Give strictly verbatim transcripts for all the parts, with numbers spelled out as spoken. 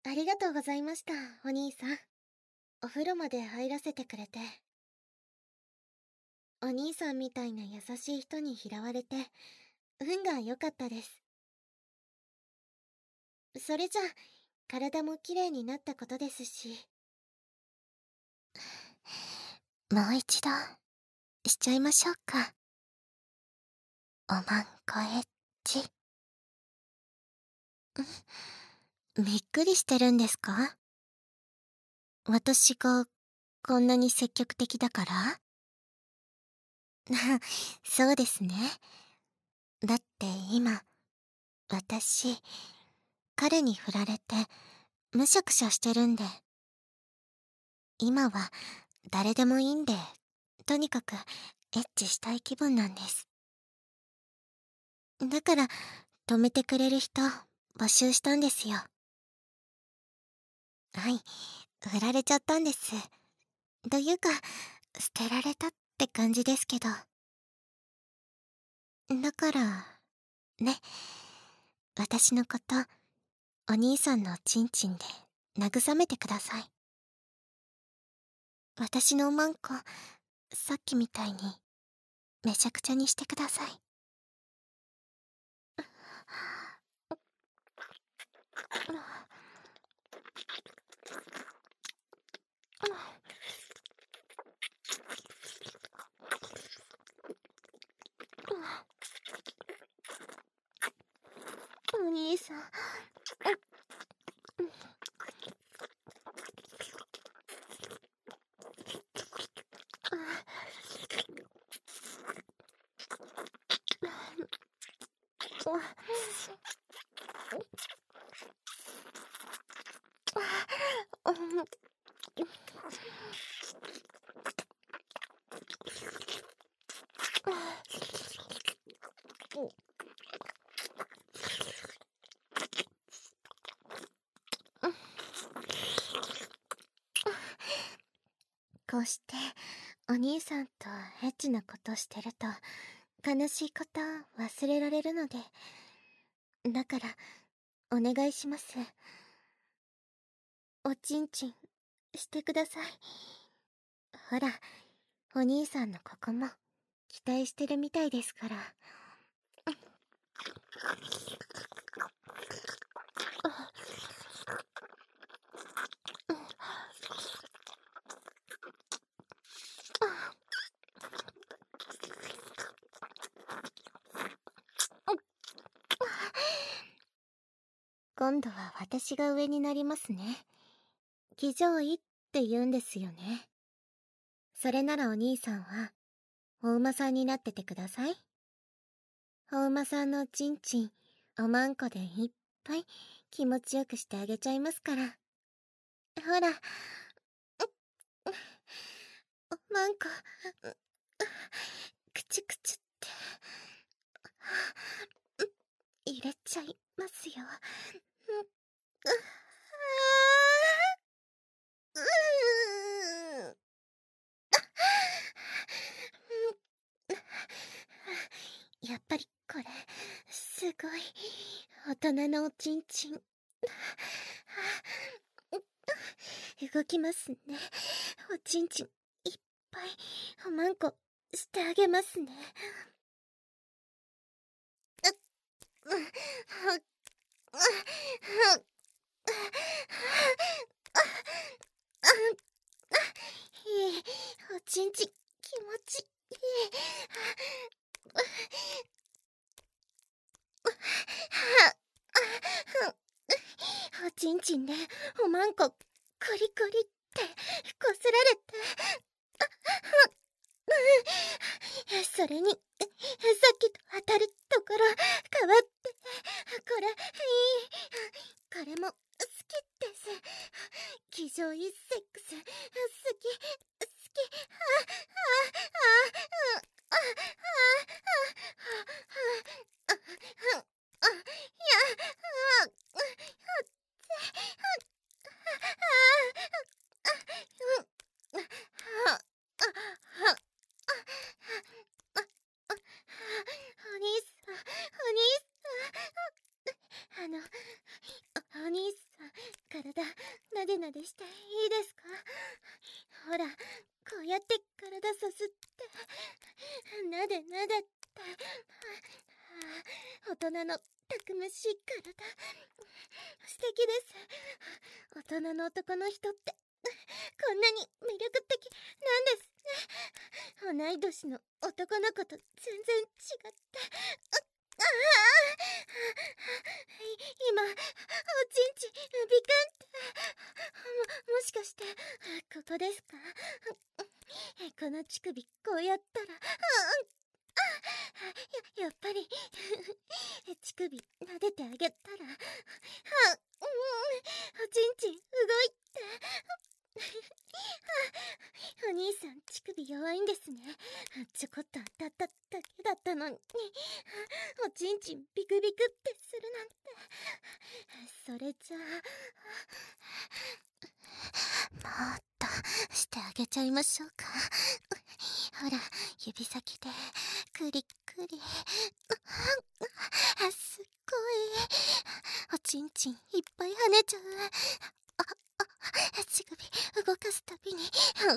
ありがとうございました、お兄さん。お風呂まで入らせてくれて。お兄さんみたいな優しい人に拾われて、運が良かったです。それじゃ、体もきれいになったことですし。 もう一度、しちゃいましょうか。おまんこエッチ。びっくりしてるんですか？私がこんなに積極的だから？そうですね。だって今、私、彼に振られて、むしゃくしゃしてるんで。今は、誰でもいいんで、とにかく、エッチしたい気分なんです。だから、止めてくれる人、募集したんですよ。はい、振られちゃったんです。というか、捨てられたって感じですけど。だから、ね。私のこと、お兄さんのチンチンで慰めてください。私のおまんこ、さっきみたいに、めちゃくちゃにしてください。お兄さん。こうしてお兄さんとエッチなことしてると悲しいこと忘れられるので、だからお願いします。おちんちんしてください。ほら、お兄さんのここも期待してるみたいですから。今度は私が上になりますね。騎乗位って言うんですよね。それならお兄さんはお馬さんになっててください。お馬さんのちんちんおまんこでいっぱい気持ちよくしてあげちゃいますから。ほら、おまんこくちゅくちゅって入れちゃいますよ。やっぱりこれすごい大人のおちんちん。動きますね。おちんちんいっぱいおまんこしてあげますね。いい、おちんちん気持ちいい。おちんちんでおまんこクリクリってこすられて、それにさっきと当たるところ変わって、これいい、これも好きです。騎乗位セックス好き好き。あああああああああやあお兄さん、お兄さん、あの、お兄さん、 体なでなでしていいですか？ほら、こうやって体さすってなでなでって、はあ、大人のたくましい体、素敵です。大人の男の人ってこんなに魅力的なんですね。同い年の男の子と全然違って、ああ、今おちんちビクンって、も、もしかしてここですか？この乳首こうやったら、や, やっぱり乳首撫でてあげたら、は、うん、おちんち動いてお兄さん乳首弱いんですね。ちょこっと当たっただけだったのに、おちんちんビクビクってするなんて。それじゃあ、もっとしてあげちゃいましょうか。ほら、指先でクリクリ、あ、すっごいおちんちんいっぱい跳ねちゃう。あ、あ、乳首動かすたびに、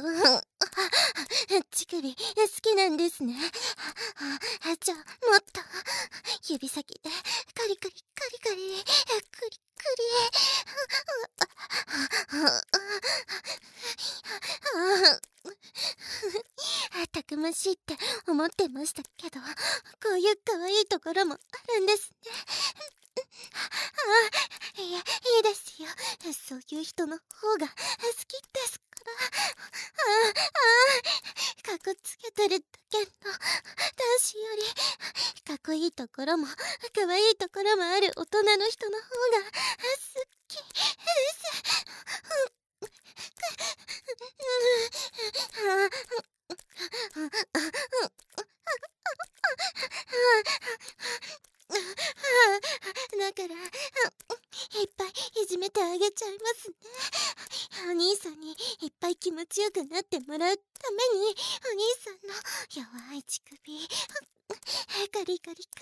乳首好きなんですね。じゃあもっと指先でカリカリカリカリクリクリ、たくましいって思ってましたけど、こういう可愛いところもあるんですね。あ、いや、いいですよ。そういう人の方が好きですから。ああ、かっこつけてるだけの男子よりかっこいいところも可愛いところもある大人の人の方が好きです。だからいっぱいいじめてあげちゃいますね。お兄さんにいっぱい気持ちよくなってもらうために、お兄さんの弱い乳首カリカリカリカリ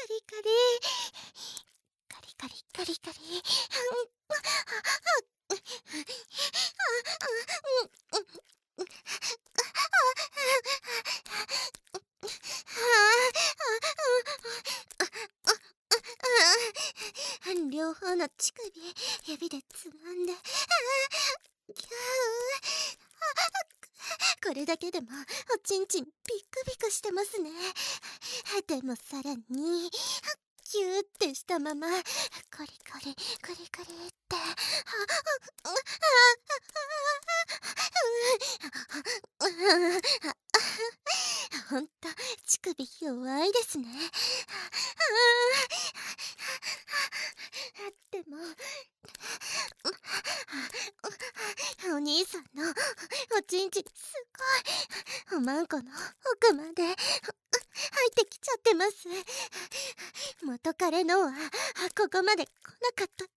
カリカリカリカリ、両方の乳首指でつまんで、これだけでもおちんちんビクビクしてますね。でもさらにキューってしたままコリコリコリコリってほんと乳首弱いですね。でもお兄さんのおちんちすごいおまんこの奥まで入ってきちゃってます。元彼のはここまで来なかったです。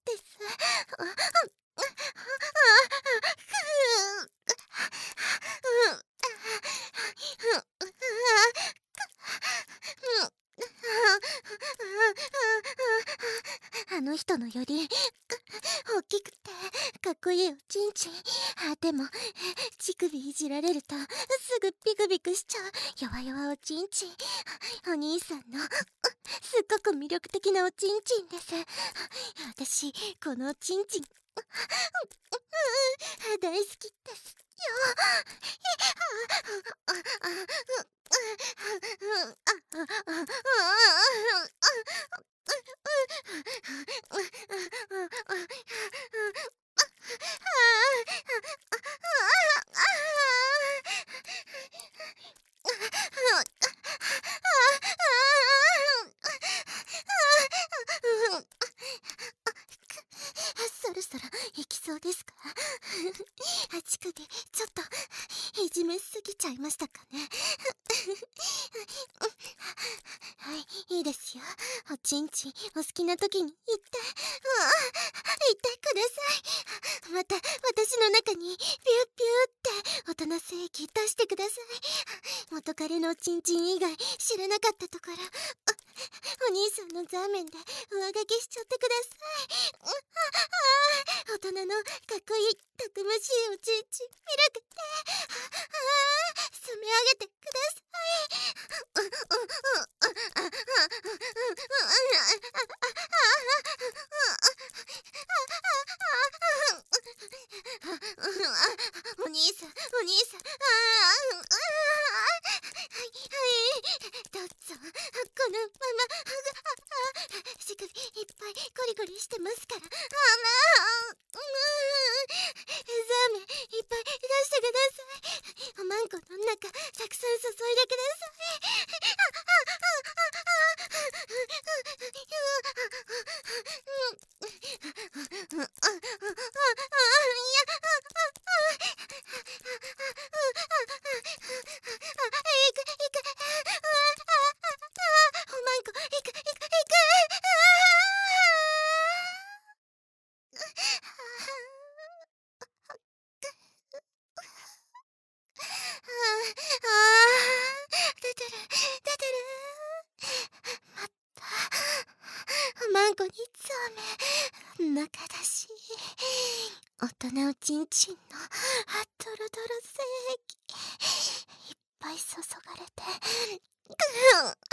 あの人のより大きくてかっこいいおちんちん。あ、でも乳首いじられるとすぐビクビクしちゃう弱々おちんちん。お兄さんのすっごく魅力的なおちんちんです。私このおちんちん大好きですよ。そろそろ行きそうですか？乳首ちょっといじめすぎちゃいましたかね。はい、いいですよ。おちんちんお好きな時に言って、言ってください。また私の中にピューピューって大人精液出してください。元彼のおちんちん以外知らなかったところ、お兄さんのザーメンで上書きしちゃってください。お人のかっこいいたくましいおちんち見るくて、ああ染め上げてください。お兄さんお兄さん、ああ、はいはい、どうぞこのまま。乳首いっぱいゴリゴリしてますから。あら、うーザーメンいっぱい出してください。おまんこの中たくさん注いでくださマンコにザーメン中だし、大人おちんちんのドロドロ精液いっぱい注がれて、ぐん、あ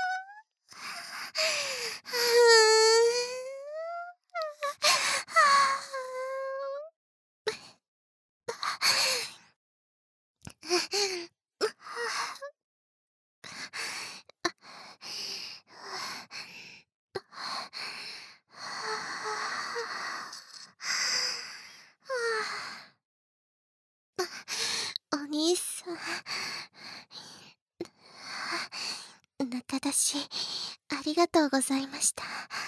お兄さん、中出しありがとうございました。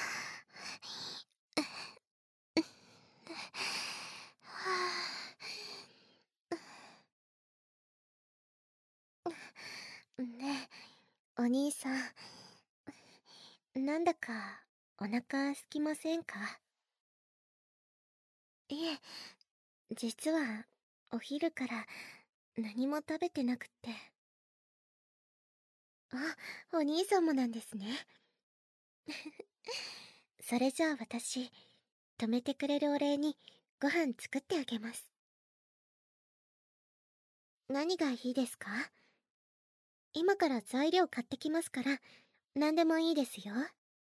ねえ、お兄さん、なんだかお腹空きませんか？いえ、実はお昼から何も食べてなくって。あ、お兄さんもなんですね。それじゃあ私、止めてくれるお礼にご飯作ってあげます。何がいいですか？今から材料買ってきますから、何でもいいですよ。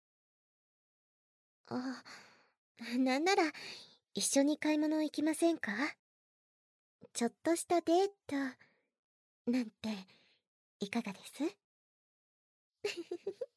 あ、なんなら一緒に買い物行きませんか？ちょっとしたデートなんていかがです？